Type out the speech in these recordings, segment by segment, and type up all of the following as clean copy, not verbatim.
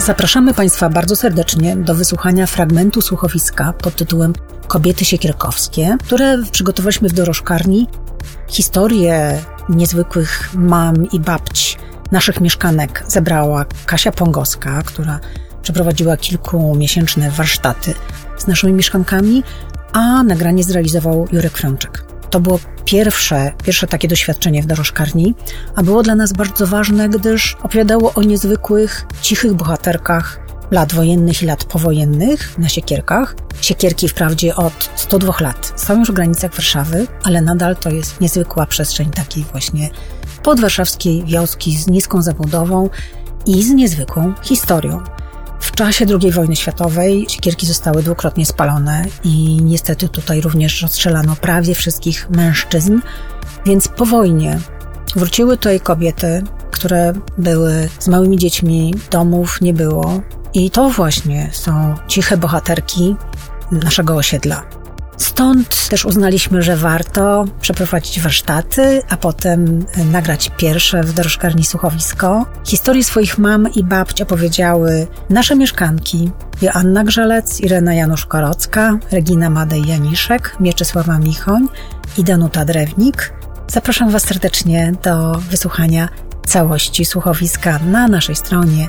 Zapraszamy Państwa bardzo serdecznie do wysłuchania fragmentu słuchowiska pod tytułem Kobiety siekierkowskie, które przygotowaliśmy w dorożkarni. Historię niezwykłych mam i babć naszych mieszkanek zebrała Kasia Pongowska, która przeprowadziła kilkumiesięczne warsztaty z naszymi mieszkankami, a nagranie zrealizował Jurek Frączek. To było pierwsze takie doświadczenie w dorożkarni, a było dla nas bardzo ważne, gdyż opowiadało o niezwykłych, cichych bohaterkach lat wojennych i lat powojennych na siekierkach. Siekierki wprawdzie od 102 lat są już w granicach Warszawy, ale nadal to jest niezwykła przestrzeń takiej właśnie podwarszawskiej wioski z niską zabudową i z niezwykłą historią. W czasie II wojny światowej siekierki zostały dwukrotnie spalone i niestety tutaj również rozstrzelano prawie wszystkich mężczyzn, więc po wojnie wróciły tutaj kobiety, które były z małymi dziećmi, domów nie było i to właśnie są ciche bohaterki naszego osiedla. Stąd też uznaliśmy, że warto przeprowadzić warsztaty, a potem nagrać pierwsze w dorożkarni słuchowisko. Historię swoich mam i babć opowiedziały nasze mieszkanki: Joanna Grzelec, Irena Janusz-Korocka, Regina Madej-Janiszek, Mieczysława Michoń i Danuta Drewnik. Zapraszam Was serdecznie do wysłuchania całości słuchowiska na naszej stronie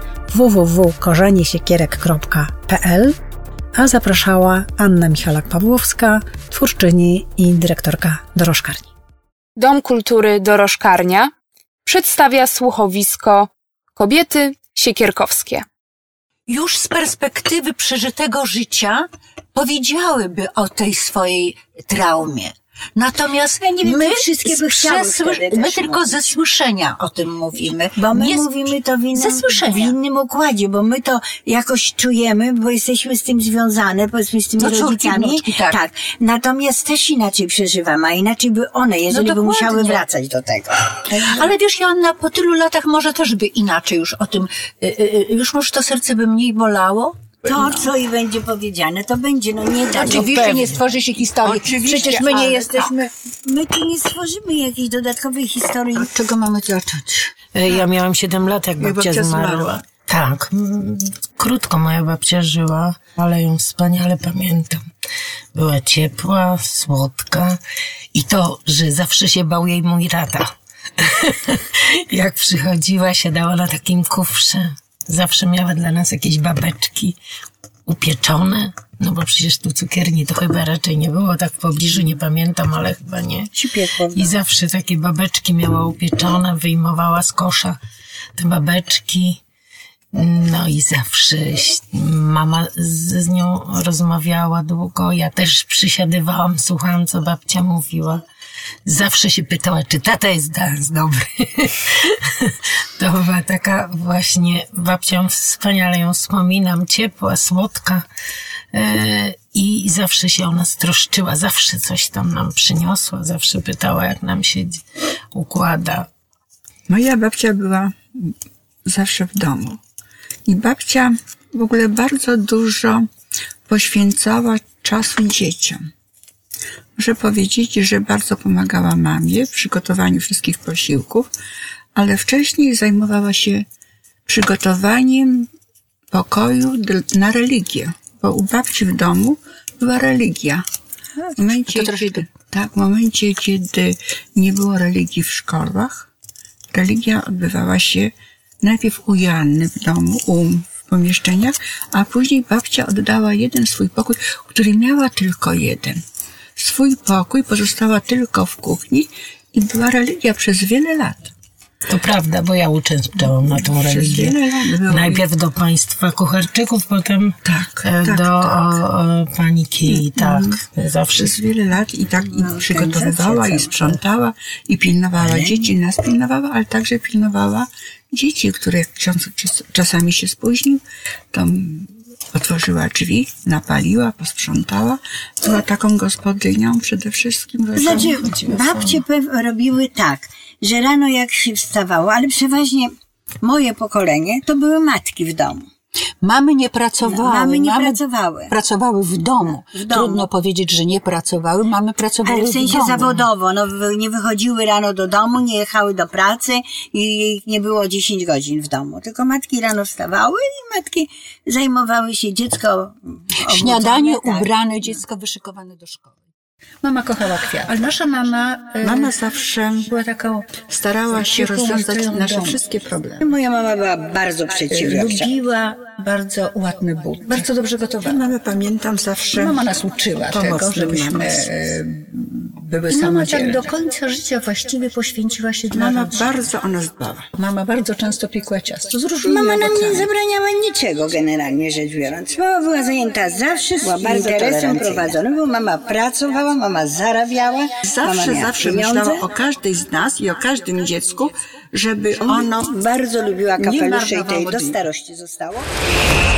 www.korzeniesiekierek.pl, a zapraszała Anna Michalak-Pawłowska, twórczyni i dyrektorka dorożkarni. Dom Kultury Dorożkarnia przedstawia słuchowisko Kobiety siekierkowskie. Już z perspektywy przeżytego życia powiedziałyby o tej swojej traumie. Natomiast ja nie wiem, my, my tylko ze słyszenia o tym mówimy. Bo my mówimy to w innym układzie, bo my to jakoś czujemy, bo jesteśmy z tym związane, powiedzmy z tymi rodzicami. Wnuczki, tak. Natomiast też inaczej przeżywamy, a inaczej by one, jeżeli by musiały wracać do tego. Ale wiesz, Joanna, po tylu latach może też by inaczej już o tym, już może to serce by mniej bolało? To, co i będzie powiedziane, to będzie, nie da. Oczywiście nie stworzy się historii. Przecież my nie jesteśmy... My tu nie stworzymy jakiejś dodatkowej historii. Od czego mamy zacząć? Ja miałam 7 lat, jak babcia zmarła. Tak, krótko moja babcia żyła, ale ją wspaniale pamiętam. Była ciepła, słodka i to, że zawsze się bał jej mój tata. Jak przychodziła, siadała na takim kufrze. Zawsze miała dla nas jakieś babeczki upieczone, no bo przecież tu cukierni to chyba raczej nie było, tak w pobliżu nie pamiętam, ale chyba nie. I zawsze takie babeczki miała upieczone, wyjmowała z kosza te babeczki. No i zawsze mama z nią rozmawiała długo, ja też przysiadywałam, słuchałam, co babcia mówiła. Zawsze się pytała, czy tata jest dobry. To była taka właśnie, babcia, wspaniale ją wspominam, ciepła, słodka i zawsze się o nas troszczyła, zawsze coś tam nam przyniosła, zawsze pytała, jak nam się układa. Moja babcia była zawsze w domu i babcia w ogóle bardzo dużo poświęcała czasu dzieciom. Muszę powiedzieć, że bardzo pomagała mamie w przygotowaniu wszystkich posiłków, ale wcześniej zajmowała się przygotowaniem pokoju na religię, bo u babci w domu była religia. W momencie, kiedy nie było religii w szkołach, religia odbywała się najpierw u Joanny w domu, w pomieszczeniach, a później babcia oddała jeden swój pokój, który miała tylko jeden. Swój pokój pozostała tylko w kuchni i była religia przez wiele lat. To prawda, bo ja uczęszczałam na tą religię. Najpierw do państwa kucharczyków, potem do pani Kii, zawsze. Przez wiele lat i przygotowywała, i sprzątała, i pilnowała dzieci, nas pilnowała, ale także pilnowała dzieci, które jak ksiądz czasami się spóźnił, to otworzyła drzwi, napaliła, posprzątała. Była taką gospodynią przede wszystkim. Znaczy, babcie robiły tak, że rano jak się wstawało, ale przeważnie moje pokolenie to były matki w domu. Mamy nie pracowały. Mamy nie pracowały. Pracowały w domu. Trudno powiedzieć, że nie pracowały. Mamy pracowały w domu. Ale w sensie zawodowo. Nie wychodziły rano do domu, nie jechały do pracy i nie było 10 godzin w domu. Tylko matki rano wstawały i matki zajmowały się dziecko. Śniadanie, ubrane, dziecko wyszykowane do szkoły. Mama kochała kwiaty. Ale nasza mama zawsze była taką... starała się rozwiązać nasze wszystkie problemy. Moja mama była bardzo przedsiębiorcza. Lubiła bardzo ładny but. Bardzo dobrze gotowała. Mamę pamiętam zawsze. Mama nas uczyła tego, żebyśmy były samodzielne. Mama tak do końca życia właściwie poświęciła się dla Mama rodziny. bardzo o nas dbała. Mama bardzo często piekła ciasto z różnymi Mama nam owocami. nie zabraniała niczego generalnie rzecz biorąc. Mama była zajęta zawsze interesem prowadzonym, bo mama pracowała, mama zarabiała. Zawsze myślała o każdej z nas i o każdym dziecku, żeby ono bardzo lubiła kapelusze i marnowało tej do dni. starości zostało.